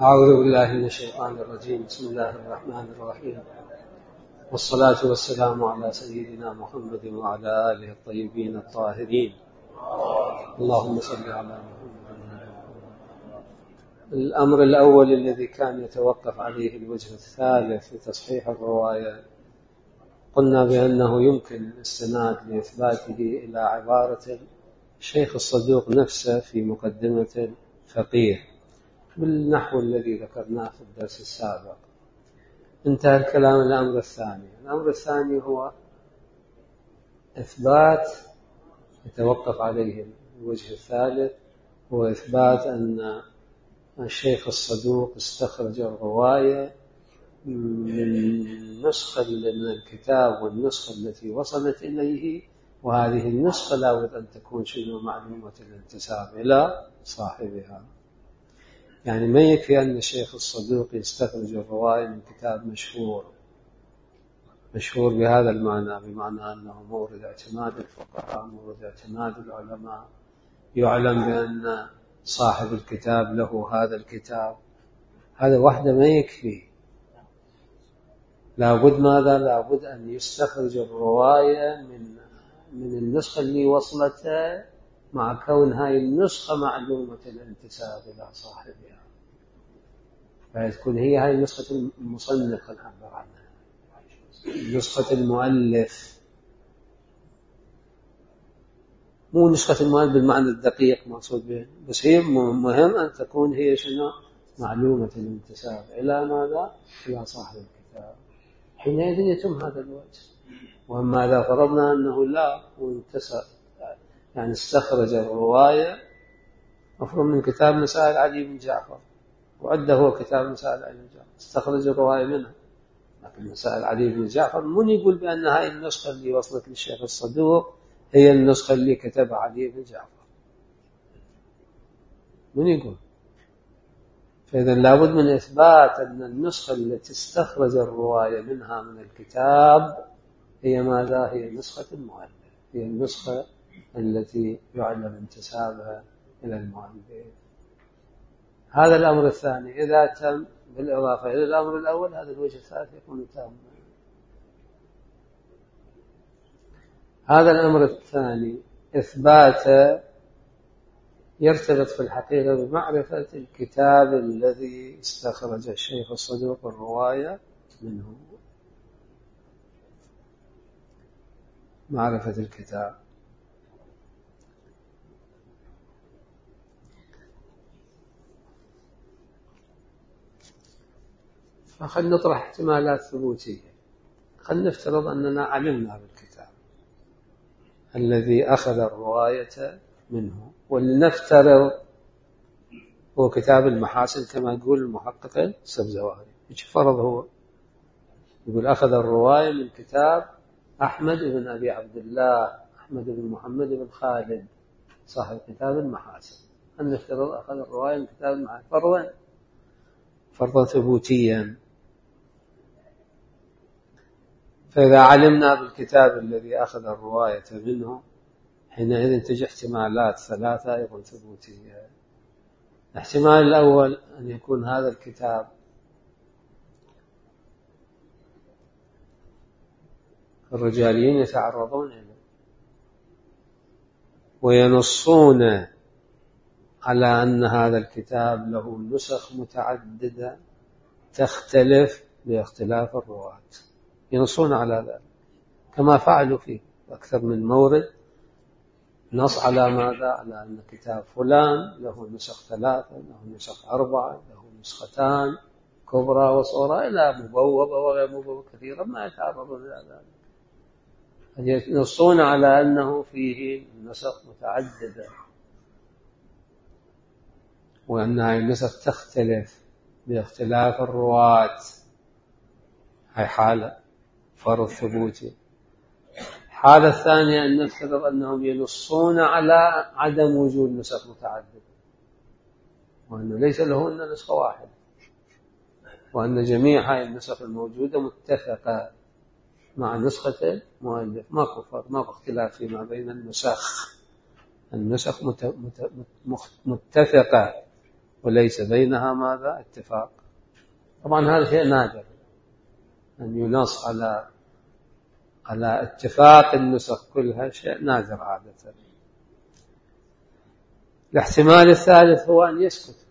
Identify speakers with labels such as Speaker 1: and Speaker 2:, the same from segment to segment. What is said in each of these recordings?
Speaker 1: أعوذ بالله من الشيطان الرجيم. بسم الله الرحمن الرحيم، والصلاة والسلام على سيدنا محمد وعلى آله الطيبين الطاهرين. اللهم صل على محمد. الأمر الأول الذي كان يتوقف عليه الوجه الثالث في تصحيح الرواية، قلنا بأنه يمكن الاستناد لإثباته إلى عبارة الشيخ الصدوق نفسه في مقدمة الفقيه بالنحو الذي ذكرناه في الدرس السابق. انتهى الكلام. الأمر الثاني هو إثبات يتوقف عليه الوجه الثالث، هو إثبات أن الشيخ الصدوق استخرج الرواية من نسخة من الكتاب والنسخة التي وصلت إليه، وهذه النسخة لا بد أن تكون معلومة الانتساب إلى صاحبها. يعني ما يكفي أن الشيخ الصدوق يستخرج الرواية من كتاب مشهور بهذا المعنى، بمعنى أنه مورد اعتماد الفقهاء، مورد اعتماد العلماء، يعلم بأن صاحب الكتاب له هذا الكتاب. هذا وحده ما يكفي، لابد ماذا؟ لابد أن يستخرج الرواية من النسخة اللي وصلتها، مع كون هاي النسخة معلومة الانتساب إلى صاحبها، فتكون هي هاي نسخة المصنف العبر عنها، نسخة المؤلف، مو نسخة المؤلف بالمعنى الدقيق مقصود به، بس هي مهم أن تكون هي معلومة الانتساب إلى ماذا؟ إلى صاحب الكتاب. حينئذ يتم هذا الوجه. وأما إذا فرضنا أنه لا وانتسب، يعني استخرج الرواية مفروض من كتاب مسائل علي بن جعفر، وعده هو كتاب مسائل علي بن جعفر، استخرج الرواية منها، لكن مسائل علي بن جعفر من يقول بأن هاي النسخة اللي وصلت للشيخ الصدوق هي النسخة اللي كتبها علي بن جعفر؟ من يقول؟ فإذا لابد من إثبات أن النسخة التي استخرج الرواية منها من الكتاب هي ماذا؟ هي نسخة المؤلف، هي النسخة التي يعلم انتسابها إلى المؤلف. هذا الأمر الثاني إذا تم بالإضافة إلى الأمر الأول، هذا الوجه الثالث يكون تاما. هذا الأمر الثاني إثبات يرتبط في الحقيقة بمعرفة الكتاب الذي استخرج الشيخ الصدوق الرواية منه، معرفة الكتاب. فخلنا نطرح احتمالات ثبوتية. خلنا نفترض أننا علمنا بالكتاب الذي أخذ الرواية منه، ولنفترض هو كتاب المحاسن كما يقول المحقق السبزواري. ايش فرض هو؟ يقول أخذ الرواية من كتاب أحمد بن أبي عبد الله، أحمد بن محمد بن خالد صاحب كتاب المحاسن. أن نفترض أخذ الرواية من كتاب المحاسن فرضا ثبوتيا. فإذا علمنا بالكتاب الذي أخذ الرواية منه، حينئذ تجي احتمالات ثلاثة أيضا ثبوتية. الاحتمال الأول أن يكون هذا الكتاب الرجاليين يتعرضون إليه وينصون على أن هذا الكتاب له نسخ متعددة تختلف باختلاف الرواة، ينصون على ذلك كما فعلوا فيه أكثر من مورد، نص على ماذا؟ على أن كتاب فلان له نسخ 3، له نسخ 4، له نسختان كبرى وصغرى إلى مبوبة وغير مبوبة كثيرا، ما يتعرضون إلى ذلك. ينصون على أنه فيه نسخ متعددة، وأن هذه النسخ تختلف باختلاف الرواة. هاي حالة فرض ثبوتي. الحالة الثانية أن نفترض أنهم ينصون على عدم وجود نسخ متعددة، وأنه ليس لهن نسخة واحدة، وأن جميع هذه النسخ الموجودة متفقة مع نسخة المؤلف، ما اختلاف فيما بين النسخ متفقة وليس بينها ماذا؟ اتفاق. طبعا هذا شيء نادر أن ينص على اتفاق النسخ كلها، شيء نادر عادة. الاحتمال الثالث هو أن يسكت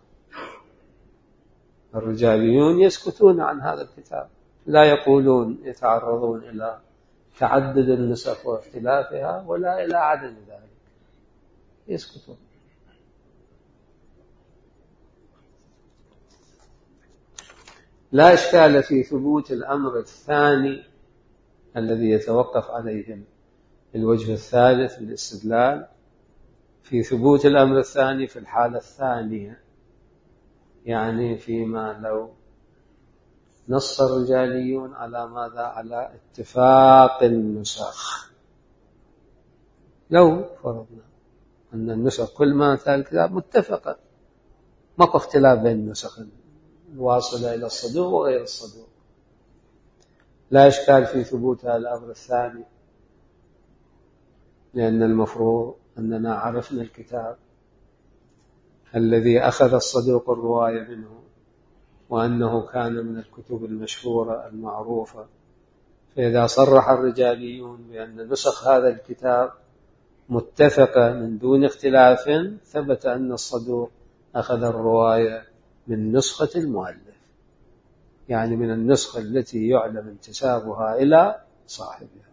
Speaker 1: الرجاليون، يسكتون عن هذا الكتاب، لا يقولون يتعرضون إلى تعدد النسخ واختلافها ولا إلى عدم ذلك، يسكتون. لا إشكال في ثبوت الأمر الثاني الذي يتوقف عليه الوجه الثالث للاستدلال، في ثبوت الأمر الثاني في الحالة الثانية، يعني فيما لو نص الرجاليون على ماذا؟ على اتفاق النسخ. لو فرضنا أن النسخ كل ما أتى الكتاب متفقة، ماكو اختلاف بين النسخ الواصلة إلى الصدوق وغير الصدوق، لا إشكال في ثبوت هذا الأمر الثاني، لأن المفروض أننا عرفنا الكتاب الذي أخذ الصدوق الرواية منه وأنه كان من الكتب المشهورة المعروفة. فإذا صرح الرجاليون بأن نسخ هذا الكتاب متفقة من دون اختلاف، ثبت أن الصدوق أخذ الرواية من نسخة المؤلف، يعني من النسخة التي يعلم انتسابها إلى صاحبها.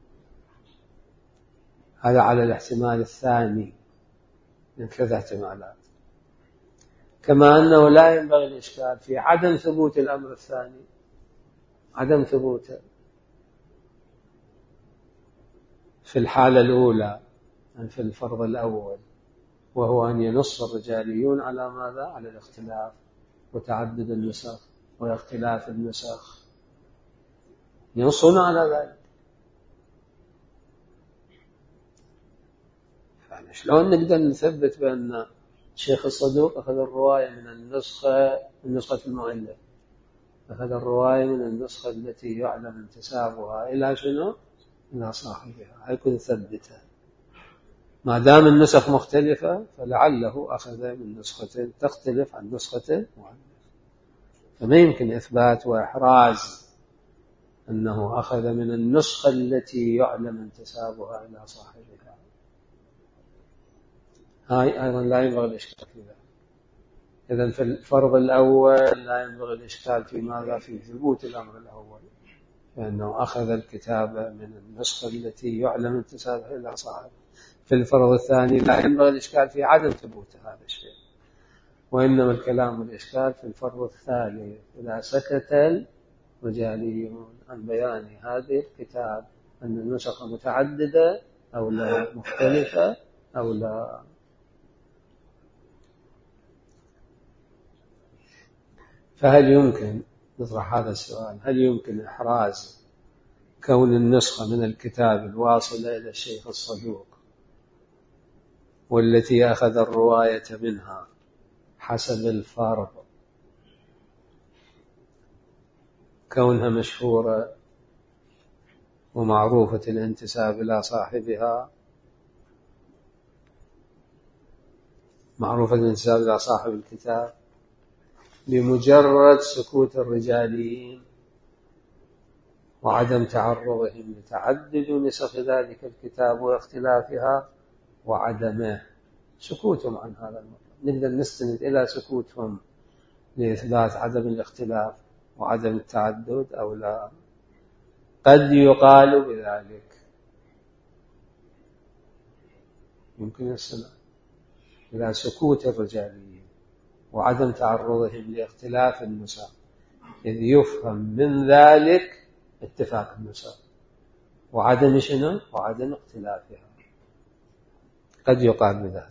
Speaker 1: هذا على الاحتمال الثاني من 3 احتمالات. كما أنه لا ينبغي الإشكال في عدم ثبوت الأمر الثاني، عدم ثبوته في الحالة الأولى، في الفرض الأول، وهو أن ينص الرجاليون على ماذا؟ على الاختلاف وتعدد النسخ واختلاف النسخ، ينصون على ذلك. شلون نقدر نثبت بأن الشيخ الصدوق أخذ الرواية من النسخة المؤلف، أخذ الرواية من النسخة التي يعلم انتسابها إلى شنو؟ إلى صاحبها، هيكون ثبتها. ما دام النسخ مختلفة فلعله أخذ من نسخة تختلف عن نسخة المؤلف، فما يمكن إثبات وإحراز أنه أخذ من النسخة التي يعلم انتسابها إلى صاحبها. هاي أيضا لا ينبغي الإشكال في ذلك. إذن في الفرض الأول لا ينبغي الإشكال في ماذا؟ في ثبوت الأمر الأول، لأنه أخذ الكتاب من النسخة التي يعلم انتسابها إلى صاحبه. في الفرض الثاني لا ينبغي الإشكال في عدم ثبوت هذا الشيء، وإنما الكلام والإشكال في الفرض الثالث، إذا سكت الرجاليون عن بيان هذه الكتاب أن النسخ متعددة أو لا، مختلفة أو لا. فهل يمكن نطرح هذا السؤال؟ هل يمكن إحراز كون النسخة من الكتاب الواصلة إلى الشيخ الصدوق والتي أخذ الرواية منها حسب الفرض كونها مشهورة ومعروفة الانتساب إلى صاحبها، معروفة الانتساب إلى صاحب الكتاب، بمجرد سكوت الرجاليين وعدم تعرضهم لتعدد نسخ ذلك الكتاب واختلافها وعدم سكوتهم عن هذا المطلب؟ نقدر نستند إلى سكوتهم لإثبات عدم الاختلاف وعدم التعدد أو لا؟ قد يقال بذلك، يمكن السلام إلى سكوت الرجاليين وعدم تعرضهم لاختلاف النسخ، إذ يفهم من ذلك اتفاق النسخ وعدم شنو؟ وعدم اختلافها، قد يقال بذلك.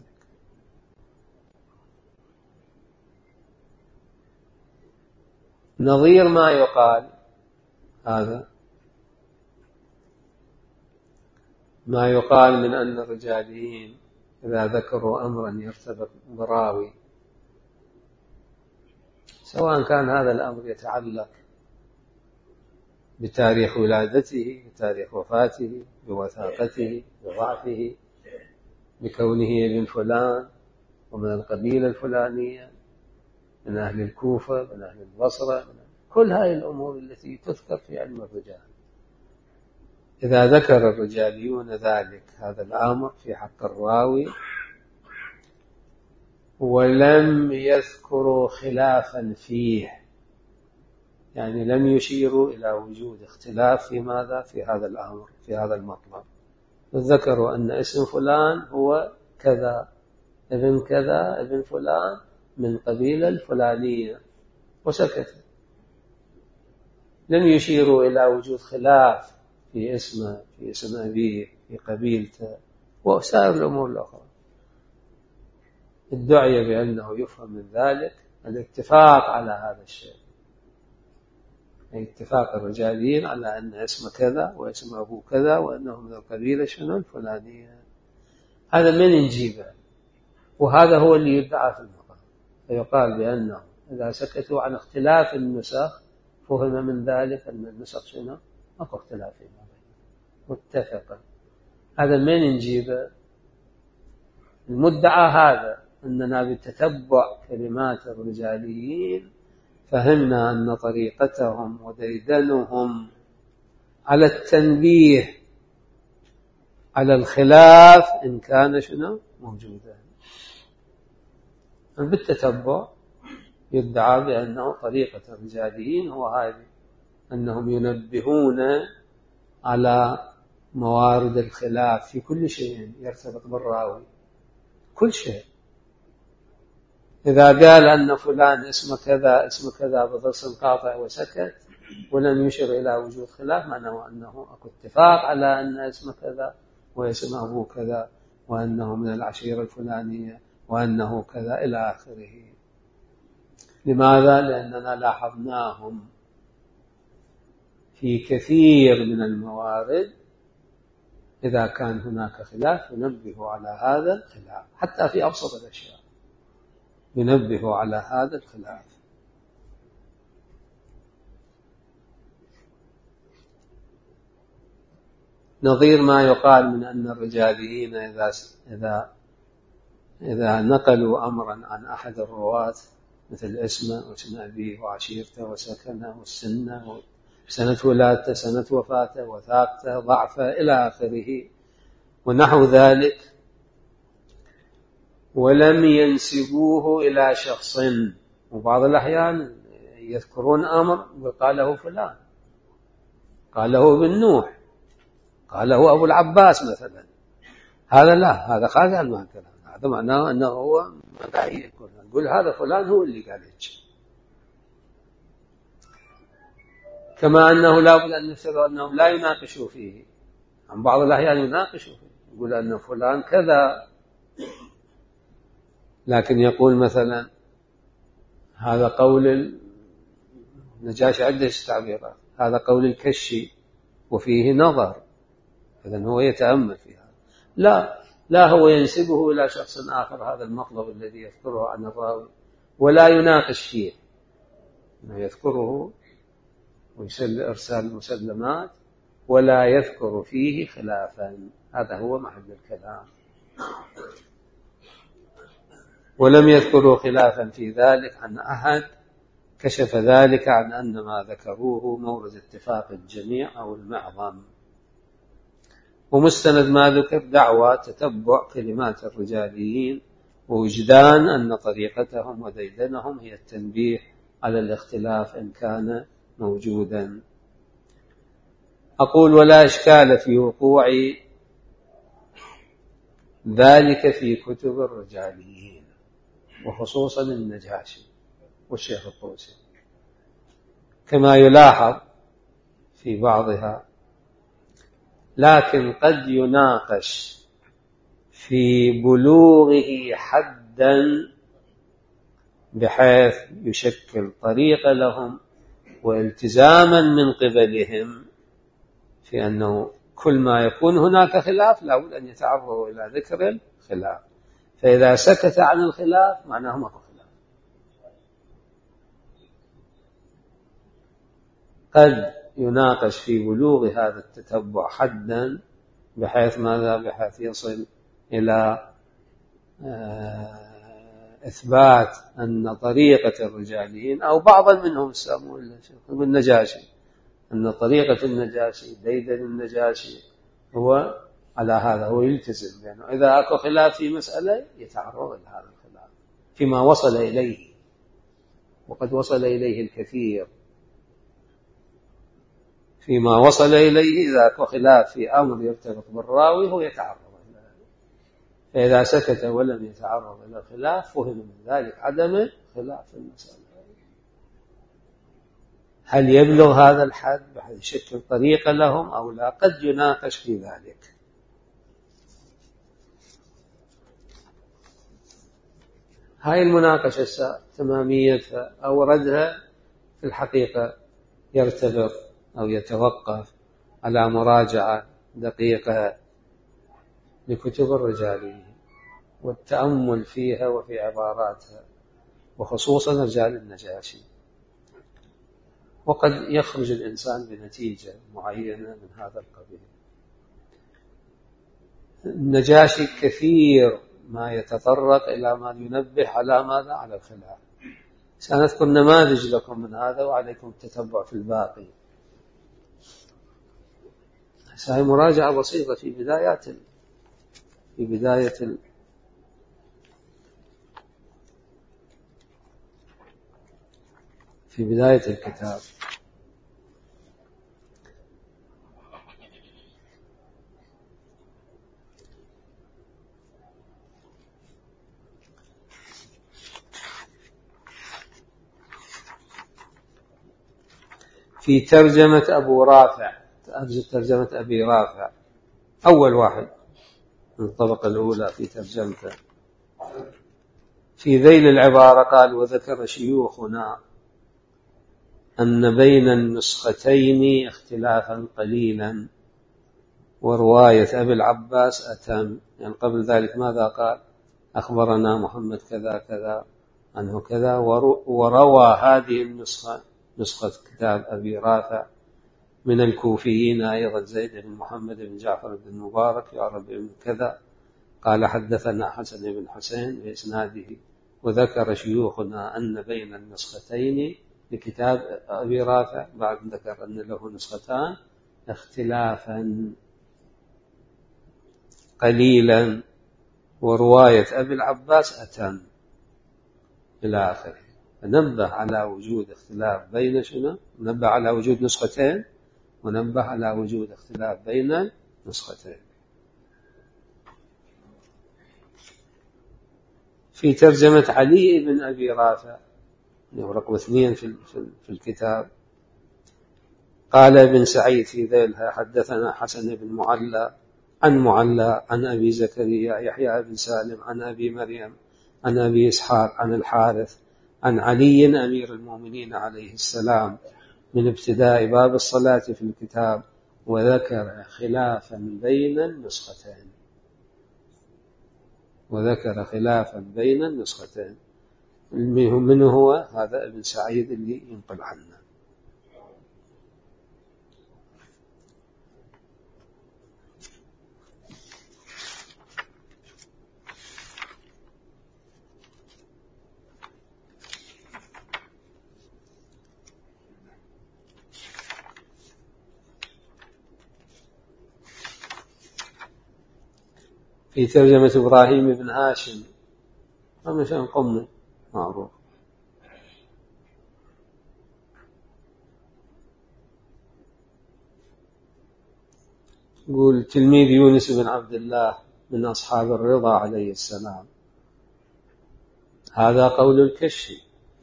Speaker 1: نظير ما يقال هذا ما يقال من أن الرجاليين إذا ذكروا أمرا يرتبط براوي، سواء كان هذا الأمر يتعلق بتاريخ ولادته، بتاريخ وفاته، بوثاقته، بضعفه، بكونه ابن فلان ومن القبيلة الفلانية، من أهل الكوفة، من أهل البصرة، كل هذه الأمور التي تذكر في علم الرجال. إذا ذكر الرجاليون ذلك هذا الأمر في حق الراوي ولم يذكروا خلافا فيه، يعني لم يشيروا إلى وجود اختلاف في ماذا؟ في هذا الأمر، في هذا المطلب، ذكروا أن اسم فلان هو كذا، ابن كذا، ابن فلان من قبيلة الفلانية، وسكت. لم يشيروا إلى وجود خلاف في اسمه، في اسم أبيه، في قبيلته، وسائر الأمور الأخرى. ادعي بأنه يفهم من ذلك الاتفاق على هذا الشيء، يعني اتفاق الرجاليين على أن اسم كذا واسم أبوه كذا وأنه من القبيلة شنو الفلانية. هذا من نجيبه، وهذا هو اللي يدعى في المقام. فيقال بأنه إذا سكتوا عن اختلاف النسخ فهم من ذلك أن النسخ شنو أكو اختلاف فيما متفقة. هذا من نجيبه. المدعى هذا أننا بتتبع كلمات الرجاليين فهمنا أن طريقتهم وديدنهم على التنبيه على الخلاف إن كان شنو موجودا. بالتتبع يدعى بأنه طريقة الرجاليين هو هذه، أنهم ينبهون على موارد الخلاف في كل شيء يرتبط بالراوي، كل شيء. إذا قال أن فلان اسم كذا اسم كذا بضرس قاطع وسكت ولم يشر إلى وجود خلاف، معناه أنه أكو اتفاق على أن اسم كذا واسم أبوه كذا وأنه من العشيرة الفلانية وأنه كذا إلى آخره. لماذا؟ لأننا لاحظناهم في كثير من الموارد إذا كان هناك خلاف ينبه على هذا الخلاف، حتى في أبسط الأشياء ينبه على هذا الخلاف. نظير ما يقال من أن الرجاليين إذا نقلوا أمرا عن أحد الرواة مثل اسمه واسم أبيه وعشيرته وسكنه والسنة وسنة ولادته سنة وفاته وثاقته ضعفه إلى آخره ونحو ذلك، ولم ينسبوه إلى شخص، وبعض الأحيان يذكرون أمر وقاله فلان، قاله ابن نوح، قاله أبو العباس مثلا، هذا لا، هذا خارج عن الكلام، هذا معناه أنه هو ما يقول هذا فلان هو اللي قال هيك. كما أنه لا بد أن نفسر أنهم لا يناقشوا فيه، عن بعض الأحيان يناقشوا فيه، يقول أن فلان كذا، لكن يقول مثلا هذا قول النجاشي، عدة تعبيرات، هذا قول الكشي وفيه نظر، إذن هو يتأمل في هذا. لا هو ينسبه إلى شخص آخر هذا المطلب الذي يذكره عن الراوي ولا يناقش فيه، يذكره ويرسل إرسال مسلمات ولا يذكر فيه خلافا، هذا هو محل الكلام. ولم يذكروا خلافا في ذلك عن أحد كشف ذلك عن أن ما ذكروه مورد اتفاق الجميع أو المعظم. ومستند ما ذكر دعوى تتبع كلمات الرجاليين ووجدان أن طريقتهم وديدنهم هي التنبيه على الاختلاف إن كان موجودا. أقول ولا إشكال في وقوع ذلك في كتب الرجاليين وخصوصا النجاشي والشيخ الطوسي، كما يلاحظ في بعضها، لكن قد يناقش في بلوغه حدا بحيث يشكل طريقة لهم والتزاما من قبلهم في أنه كل ما يكون هناك خلاف لا بد أن يتعرضوا إلى ذكر الخلاف، فإذا سكت عن الخلاف معناه ما هو خلاف. قد يناقش في بلوغ هذا التتبع حدا بحيث ماذا؟ بحيث يصل إلى إثبات أن طريقة الرجاليين أو بعضا منهم يسمون النجاشي، أن طريقة النجاشي ديدن النجاشي هو على هذا، هو يلتزم، لأنه إذا أكو خلاف في مسألة يتعرض لهذا الخلاف فيما وصل إليه، وقد وصل إليه الكثير. فيما وصل إليه إذا أكو خلاف في أمر يرتبط بالراوي هو يتعرض له، فإذا سكت ولم يتعرض إلى الخلاف فهم من ذلك عدم خلاف في المسألة. هل يبلغ هذا الحد بحيث يشكل طريقة لهم أو لا؟ قد يناقش في ذلك. هاي المناقشة تماميتها أوردها في الحقيقة يرتبط أو يتوقف على مراجعة دقيقة لكتب الرجاليين والتأمل فيها وفي عباراتها، وخصوصا رجال النجاشي. وقد يخرج الإنسان بنتيجة معينة من هذا القبيل. النجاشي كثير ما يتطرق إلى ما ينبه على ماذا؟ على الخلاف. سنذكر نماذج لكم من هذا وعليكم التتبع في الباقي. هذه مراجعة بسيطة في بداية الكتاب. في ترجمة أبو رافع، ترجمة أبي رافع، أول واحد من الطبقة الأولى في ترجمته. في ذيل العبارة قال: وذكر شيوخنا أن بين النسختين اختلافا قليلا، ورواية أبي العباس أتم. يعني قبل ذلك ماذا قال؟ أخبرنا محمد كذا كذا عنه كذا، وروى هذه النسخة، نسخة كتاب أبي رافع، من الكوفيين أيضا زيد بن محمد بن جعفر بن المبارك يعرف بن كذا، قال حدثنا حسن بن حسين بإسناده. وذكر شيوخنا أن بين النسختين لكتاب أبي رافع، بعد ذكر أن له نسختان، اختلافا قليلا، ورواية أبي العباس أتم، إلى آخره. فنبه على وجود اختلاف بين شنو؟ نبه على وجود نسختين، ونبه على وجود اختلاف بين نسختين. في ترجمة علي بن أبي رافع رقم 2 في الكتاب، قال ابن سعيد في ذيلها: حدثنا حسن بن معلى عن أبي زكريا يحيى بن سالم عن أبي مريم عن أبي إسحاق عن الحارث عن علي أمير المؤمنين عليه السلام من ابتداء باب الصلاة في الكتاب، وذكر خلافا بين النسختين. من هو هذا؟ ابن سعيد اللي ينقل عنه. في ترجمة إبراهيم بن هاشم، مشان قمي معروف، يقول: تلميذ يونس بن عبد الله من أصحاب الرضا عليه السلام. هذا قول الكشي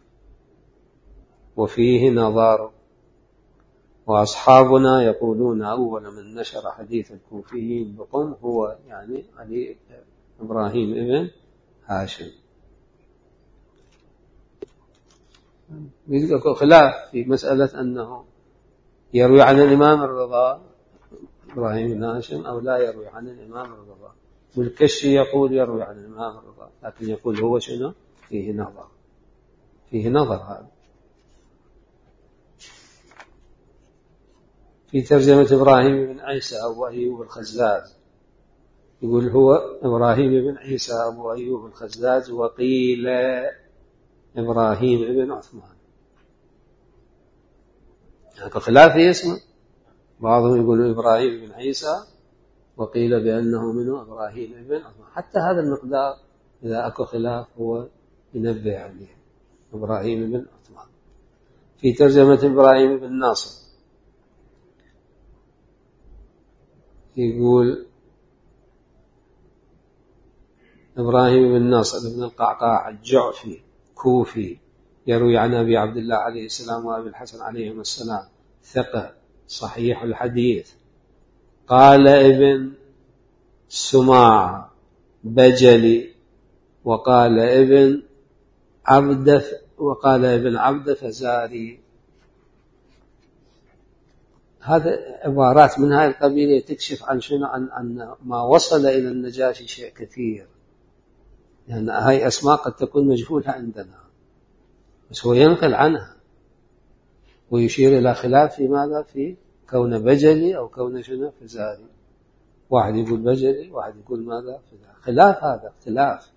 Speaker 1: وفيه نظر، وأصحابنا يقولون أول من نشر حديث الكوفيين بقم هو يعني علي إبراهيم بن هاشم. يذكر خلاف في مسألة أنه يروي عن الإمام الرضا إبراهيم بن هاشم أو لا يروي عن الإمام الرضا. والكشي يقول يروي عن الإمام الرضا، لكن يقول هو شنو؟ فيه نظر هذا. في ترجمة إبراهيم بن عيسى أو أيوب الخزاز، يقول هو إبراهيم بن عيسى أبو أيوب الخزاز، وقيل إبراهيم بن عثمان. يعني خلاف في اسمه، بعضهم يقول إبراهيم بن عيسى وقيل بأنه منه إبراهيم بن عثمان. حتى هذا المقدار إذا أكو خلاف هو ينبه عليه، إبراهيم بن عثمان. في ترجمة إبراهيم بن ناصر يقول إبراهيم بن ناصر بن القعقاع الجعفي كوفي، يروي عن أبي عبد الله عليه السلام وأبي الحسن عليهم السلام، ثقة صحيح الحديث. قال ابن سماع بجلي، وقال ابن عبد فزاري. هذا عبارات من هذه القبيلة تكشف عن شنو، عن ما وصل إلى النجاشي شيء كثير. لأن يعني هاي أسماء قد تكون مجهولة عندنا، بس هو ينقل عنها ويشير إلى خلاف في ماذا، في كون بجلي أو كون شنو فزاري. واحد يقول بجلي، واحد يقول ماذا فزاري، خلاف، هذا اختلاف.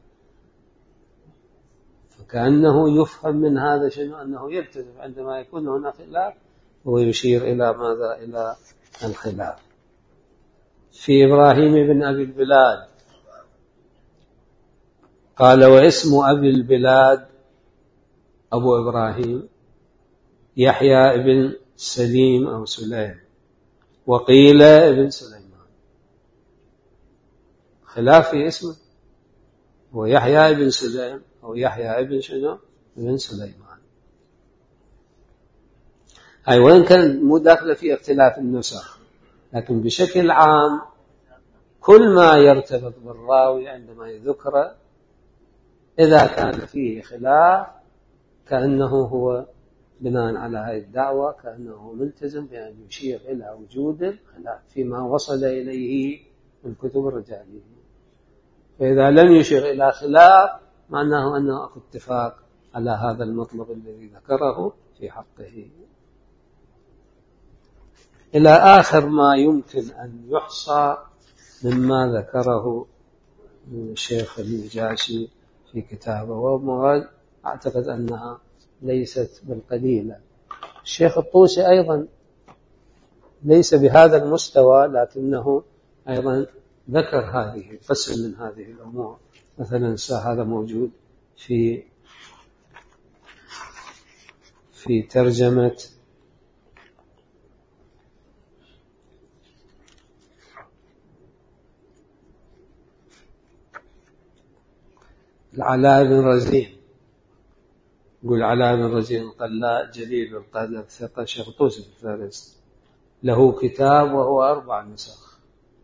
Speaker 1: فكأنه يفهم من هذا شنو، أنه يلتزم عندما يكون هناك خلاف هو يشير إلى ماذا، إلى الخلاف. في إبراهيم بن أبي البلاد قال واسم أبي البلاد أبو إبراهيم يحيى بن سليم أو سليم، وقيل ابن سليمان. خلاف في اسمه، هو يحيى بن سليم أو يحيى بن شنو ابن سليمان. هاي وين كان مو داخله في اختلاف النسخ، لكن بشكل عام كل ما يرتبط بالراوي عندما يذكره إذا كان فيه خلاف كأنه هو بناء على هذه الدعوة كأنه ملتزم بأن يشير إلى وجود الخلاف فيما وصل إليه من كتب الرجالية. فإذا لم يشير إلى خلاف معناه أنه اتفاق على هذا المطلب الذي ذكره في حقه. إلى آخر ما يمكن أن يحصى مما ذكره الشيخ النجاشي في كتابه، ومواد أعتقد أنها ليست بالقليلة. الشيخ الطوسي أيضا ليس بهذا المستوى، لكنه أيضا ذكر هذه قسم من هذه الأمور. مثلا هذا موجود في ترجمة العلاء بن رزين. يقول علاء بن رزين قال جليل القدر ثقة، شيخ طوسي الفارس، له كتاب وهو 4 نسخ،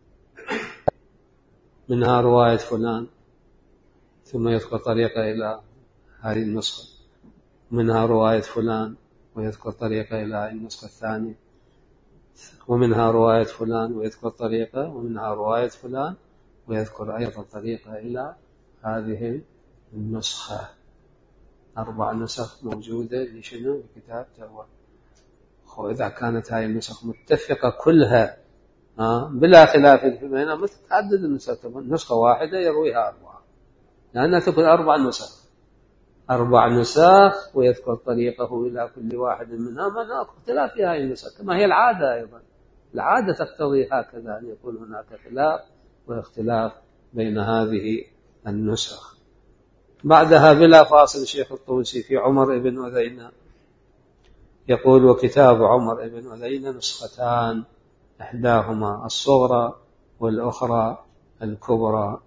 Speaker 1: منها رواية فلان ثم يذكر طريقة إلى هذه النسخة، منها رواية فلان ويذكر طريقة إلى النسخة الثانية، ومنها رواية فلان ويذكر طريقة، ومنها رواية فلان ويذكر أيضا طريقة إلى هذه النسخة. 4 نسخ موجودة لشنو لكتاب تروى. وإذا كانت هاي النسخ متفقة كلها بلا خلاف بينها، متعدد النسخ، نسخة واحدة يرويها 4، لأنها تكون 4 نسخ، 4 نسخ ويذكر طريقه إلى كل واحد منها، ما اختلاف في هاي النسخ. كما هي العادة أيضا، العادة تقتضي هكذا أن يكون هناك خلاف واختلاف بين هذه النسخ. بعدها بلا فاصل الشيخ الطوسي في عمر بن أذينة يقول وكتاب عمر بن أذينة نسختان، إحداهما الصغرى والأخرى الكبرى.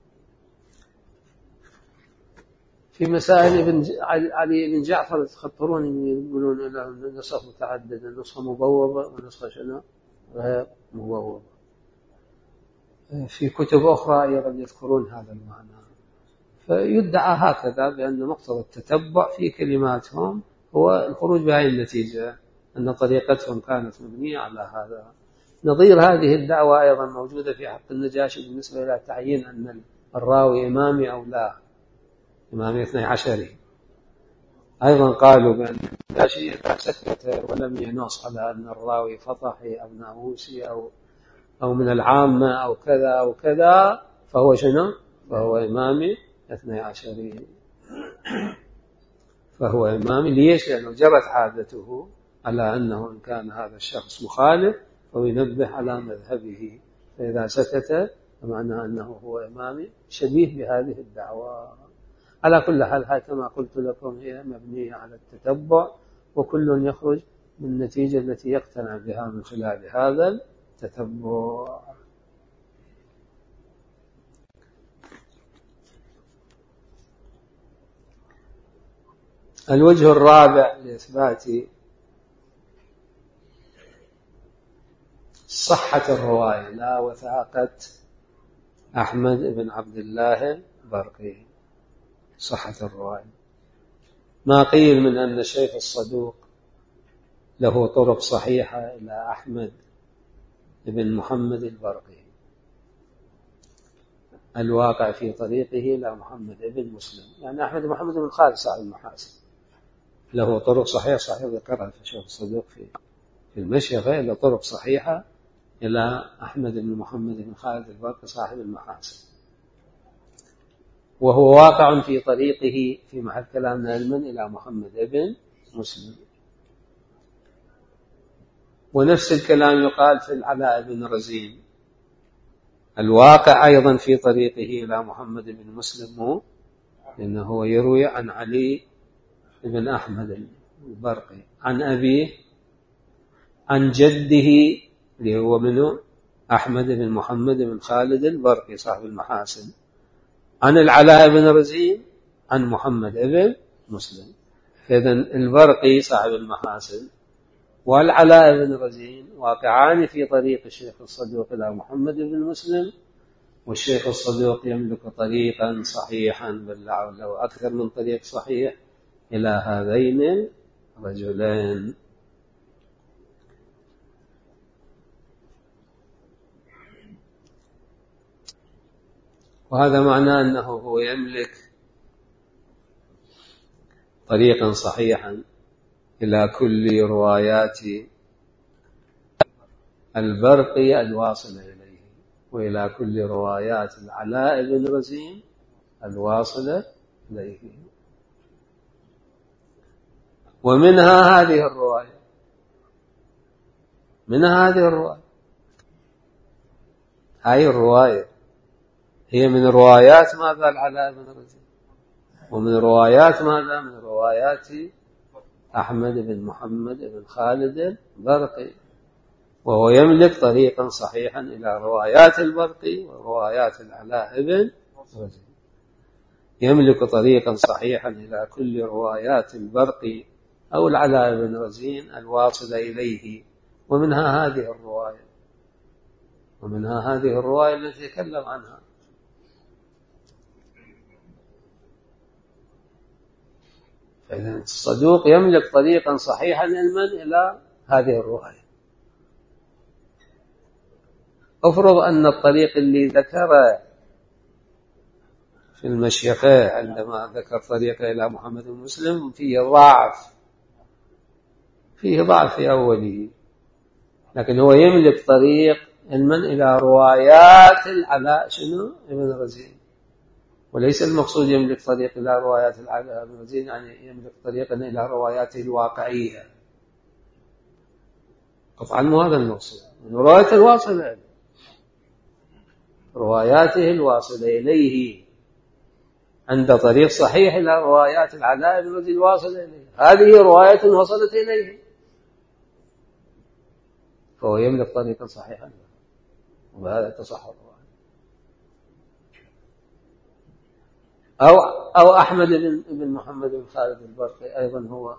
Speaker 1: في مسائل علي بن جعفر يتخطرون يقولون إلى نسخ متعددة، نسخة مبوبة ونسخة شنو غير مبوبة. في كتب أخرى أيضا يذكرون هذا المعنى. فيدعى هكذا بأن مقتضى التتبع في كلماتهم هو الخروج بهذه النتيجة، أن طريقتهم كانت مبنية على هذا. نظير هذه الدعوة أيضا موجودة في حق النجاشي بالنسبة إلى تعيين أن الراوي إمامي أو لا، إمامي 12. أيضا قالوا بأن النجاشي إذا سكت ولم ينص على أن الراوي فطحي أو ناموسي أو أو من العامة أو كذا أو كذا، فهو شنو؟ فهو إمامي 12. فهو إمامي. ليش؟ لأنه جرت عادته على أنه إن كان هذا الشخص مخالف فينبه على مذهبه، فإذا سكت فمعنى أنه هو إمامي، شبيه بهذه الدعوة. على كل حال هاي كما قلت لكم هي مبنية على التتبع، وكل يخرج من النتيجة التي يقتنع بها من خلال هذا التتبع. الوجه الرابع لإثبات صحة الرواية لا وثاقة أحمد بن عبد الله البرقي. صحة الرواية ما قيل من أن الشيخ الصدوق له طرق صحيحة إلى أحمد بن محمد البرقي، الواقع في طريقه إلى محمد بن مسلم. يعني أحمد بن محمد بن خالد صاحب المحاسن له طرق صحيحة ذكرها في الشيخ الصدوق في المشيخة، له طرق صحيحة إلى أحمد بن محمد بن خالد البرقي صاحب المحاسن، وهو واقع في طريقه في محل كلامنا علما إلى محمد بن مسلم. ونفس الكلام يقال في العلاء بن رزين، الواقع أيضا في طريقه إلى محمد بن مسلم، لأنه يروي عن علي بن أحمد البرقي عن أبيه عن جده اللي هو منه أحمد بن محمد بن خالد البرقي صاحب المحاسن، عن العلاء بن رزين عن محمد بن مسلم. فإذن البرقي صاحب المحاسن والعلاء بن رزين واقعان في طريق الشيخ الصدوق إلى محمد بن مسلم، والشيخ الصدوق يملك طريقا صحيحا بل له أكثر من طريق صحيح إلى هذين الرجلين. وهذا معناه أنه هو يملك طريقا صحيحا إلى كل روايات البرقي الواصلة إليه، وإلى كل روايات العلاء بن رزين الواصلة إليه. ومنها هذه الرواية، هذه الرواية هي من روايات ماذا العلاء بن رزين، ومن روايات ماذا؟ من روايات أحمد بن محمد بن خالد البرقي، وهو يملك طريقا صحيحا إلى روايات البرقي وروايات العلاء بن رزين، يملك طريقا صحيحا إلى كل روايات البرقي أو العلاء بن رزين الواصلة إليه. ومنها هذه الرواية التي تكلم عنها. فإذا الصدوق يملك طريقا صحيحا علما إلى هذه الرواية. أفرض أن الطريق اللي ذكر في المشيخة عندما ذكر طريقه إلى محمد بن مسلم فيه ضعف في أوله، لكن هو يملك طريق علما إلى روايات العلاء ابن رزين، وليس المقصود يملك طريق إلى روايات العلاء بن رزين يعني يملك طريقا إلى رواياته الواقعية قطعا، مو هذا المقصود. روايته الواصلة، رواياته الواصلة إليه عند طريق صحيح إلى روايات العلاء بن رزين الواصلة إليه، هذه رواية وصلت إليه، فهو يملك طريقا صحيحا، وبهذا تصح الرواية. أو أحمد بن محمد بن خالد البرقي أيضا هو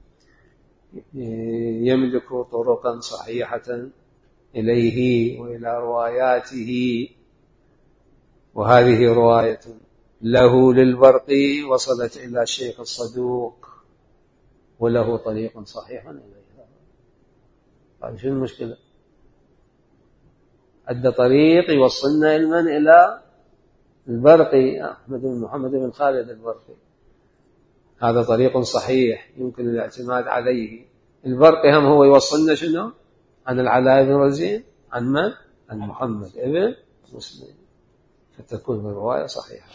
Speaker 1: يملك طرقا صحيحة إليه وإلى رواياته، وهذه رواية له للبرقي وصلت إلى الشيخ الصدوق وله طريق صحيح إليه. طيب شو المشكلة؟ أدى طريق يوصلنا علما إلى البرقي أحمد بن محمد بن خالد البرقي، هذا طريق صحيح يمكن الاعتماد عليه. البرقي هم هو يوصلنا شنو؟ عن العلاء بن رزين، عن من؟ عن محمد ابن مسلم، فتكون الرواية صحيحة.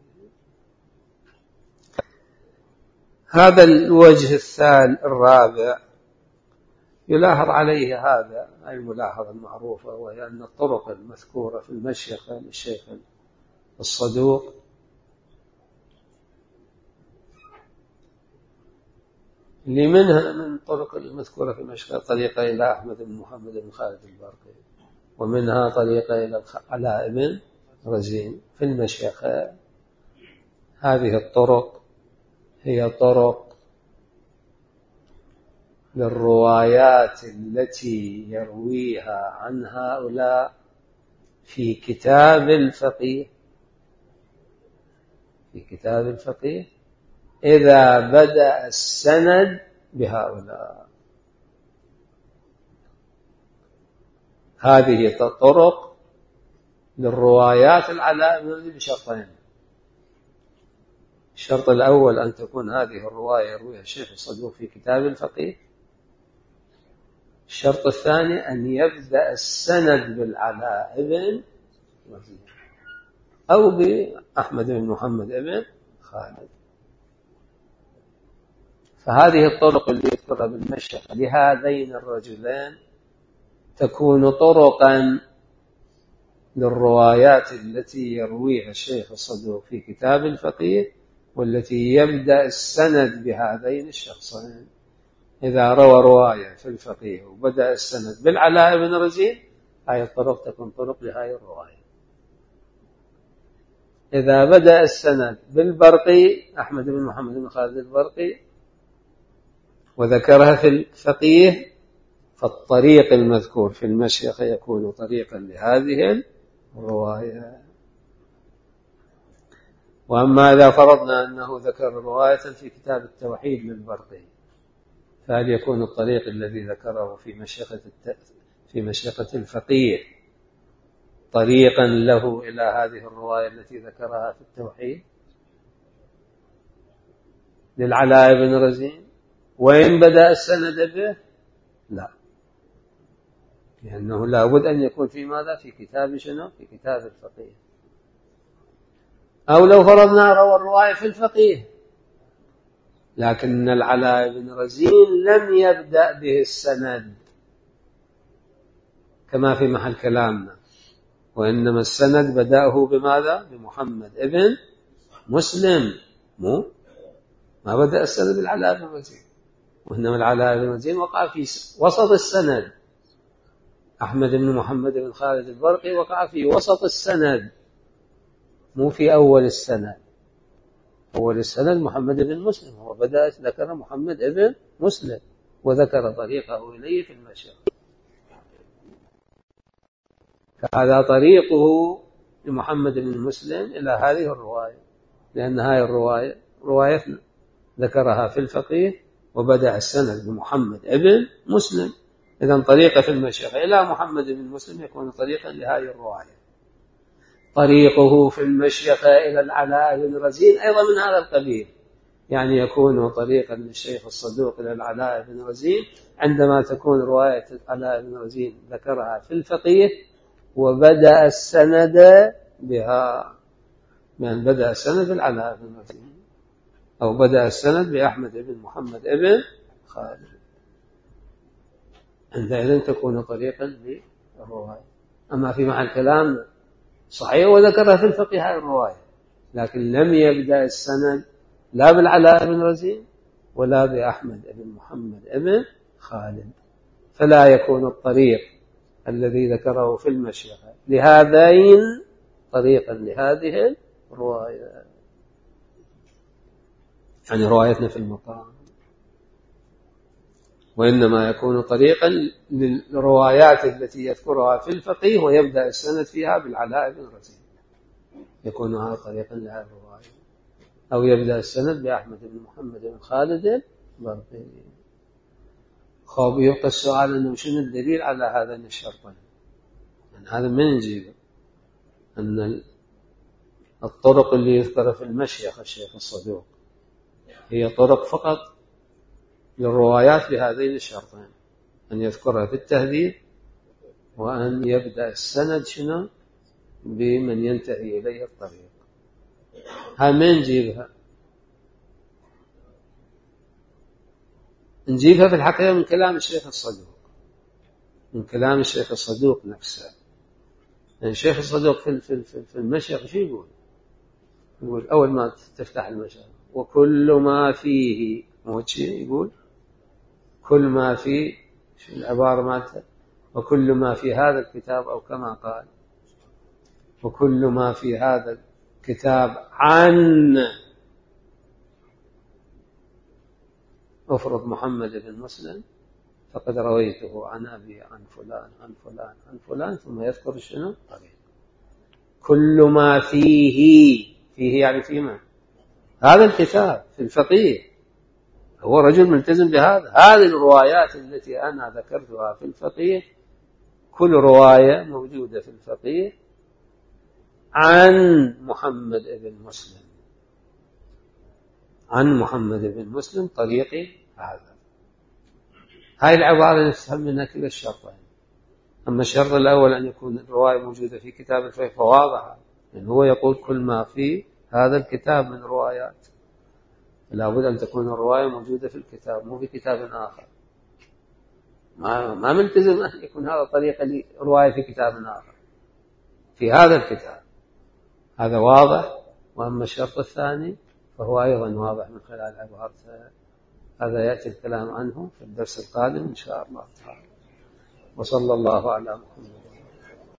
Speaker 1: هذا الوجه الرابع يلاحظ عليه هذا الملاحظة المعروفة، وهي أن الطرق المذكورة في المشيخة للشيخ الصدوق اللي منها من طرق المذكورة في المشيخة طريقة إلى أحمد بن محمد بن خالد البرقي، ومنها طريقة إلى علاء بن رزين في المشيخة. هذه الطرق هي طرق للروايات التي يرويها عن هؤلاء في كتاب الفقيه، إذا بدأ السند بهؤلاء. هذه طرق للروايات العلاء بشرطين: الشرط الأول أن تكون هذه الرواية يرويها الشيخ الصدوق في كتاب الفقيه. الشرط الثاني أن يبدأ السند بالعلاء بن رزين أو بأحمد بن محمد بن خالد. فهذه الطرق اللي يذكرها بالمشيخة لهذين الرجلين تكون طرقا للروايات التي يرويها الشيخ الصدوق في كتاب الفقيه، والتي يبدأ السند بهذين الشخصين. إذا روى رواية في الفقيه وبدأ السند بالعلاء بن رزين، هذه الطرق تكون طرق لهذه الرواية. إذا بدأ السند بالبرقي أحمد بن محمد بن خالد البرقي وذكرها في الفقيه، فالطريق المذكور في المشيخة يكون طريقا لهذه الرواية. وأما إذا فرضنا أنه ذكر رواية في كتاب التوحيد للبرقي، فهل يكون الطريق الذي ذكره في مشيخة الفقيه طريقا له إلى هذه الرواية التي ذكرها في التوحيد للعلاء بن رزين وإن بدأ السند به؟ لا، لأنه لا بد أن يكون في ماذا؟ في كتاب شنو؟ في كتاب الفقيه. أو لو فرضنا روى الرواية في الفقيه لكن العلاء بن رزين لم يبدأ به السند كما في محل كلامنا، وإنما السند بدأه بماذا؟ بمحمد ابن مسلم، ما بدأ السند بالعلاء بن رزين، وإنما العلاء بن رزين وقع في وسط السند. أحمد بن محمد بن خالد البرقي وقع في وسط السند، مو في أول السند. أول السند محمد بن مسلم، هو بدأ ذكر محمد بن مسلم وذكر طريقه إليه في المشيخة. فهذا طريقه لمحمد بن مسلم إلى هذه الرواية، لأن هذه الرواية روايتنا ذكرها في الفقيه وبدأ السند بمحمد بن مسلم. إذن طريقة في المشيخة إلى محمد بن مسلم يكون طريقا لهذه الرواية. طريقه في المشيخة إلى العلاء بن رزين أيضا من هذا القبيل، يعني يكون طريقا للشيخ الصدوق إلى العلاء بن رزين عندما تكون رواية العلاء بن رزين ذكرها في الفقيه وبدأ السند بها، من بدأ السند بالعلاء بن رزين أو بدأ السند بأحمد بن محمد بن خالد، عندئذ تكون طريقا للرواية. أما في محل كلام صحيح وذكرها في الفقه هذه الرواية، لكن لم يبدأ السند لا بالعلاء بن رزين ولا بأحمد بن محمد بن خالد، فلا يكون الطريق الذي ذكره في المشيخة لهذين طريقا لهذه الرواية، يعني روايتنا في المقام، وإنما يكون طريقا للروايات التي يذكرها في الفقيه ويبدأ السند فيها بالعلاء بن رزين، يكون هذا طريقا لهذه الرواية. أو يبدأ السند بأحمد بن محمد بن خالد البرقي. خاب يبقى السؤال أنه شنو الدليل على هذين الشرطين؟ يعني هذا من نجيبه أن الطرق اللي يذكر في المشيخة الشيخ الصدوق هي طرق فقط للروايات بهذين الشرطين، أن يذكرها في التهذيب وأن يبدأ السند شنو بمن ينتهي إليه الطريق. هاي من نجيبها؟ نجيبها في الحقيقة من كلام الشيخ الصدوق، من كلام الشيخ الصدوق نفسه. يعني الشيخ الصدوق في المشيخ شو يقول؟ يقول أول ما تفتح المشيخ وكل ما فيه، مو شيء يقول كل ما فيه، شو العبارة مالته؟ وكل ما في هذا الكتاب، أو كما قال وكل ما في هذا الكتاب عن أفرض محمد بن مسلم فقد رويته عن أبي عن فلان عن فلان عن فلان، ثم يذكر شنو طريق. كل ما فيه يعني فيما هذا الكتاب في الفقيه، هو رجل ملتزم بهذا. هذه الروايات التي أنا ذكرتها في الفقيه، كل رواية موجودة في الفقيه عن محمد بن مسلم، عن محمد بن مسلم طريقي هذا. هاي العبارة نفهم منها كل الشرطين. أما الشرط الأول أن يكون الرواية موجودة في كتاب الفقه فواضح، لأن هو يقول كل ما في هذا الكتاب من روايات، لا بد أن تكون الرواية موجودة في الكتاب مو في كتاب آخر. ما ملتزم أن يكون هذا طريقة لرواية في كتاب آخر، في هذا الكتاب. هذا واضح. وأما الشرط الثاني فهو أيضا واضح من خلال عبارته. هذا يأتي الكلام عنه في الدرس القادم إن شاء الله تعالى. وصلى الله على محمد.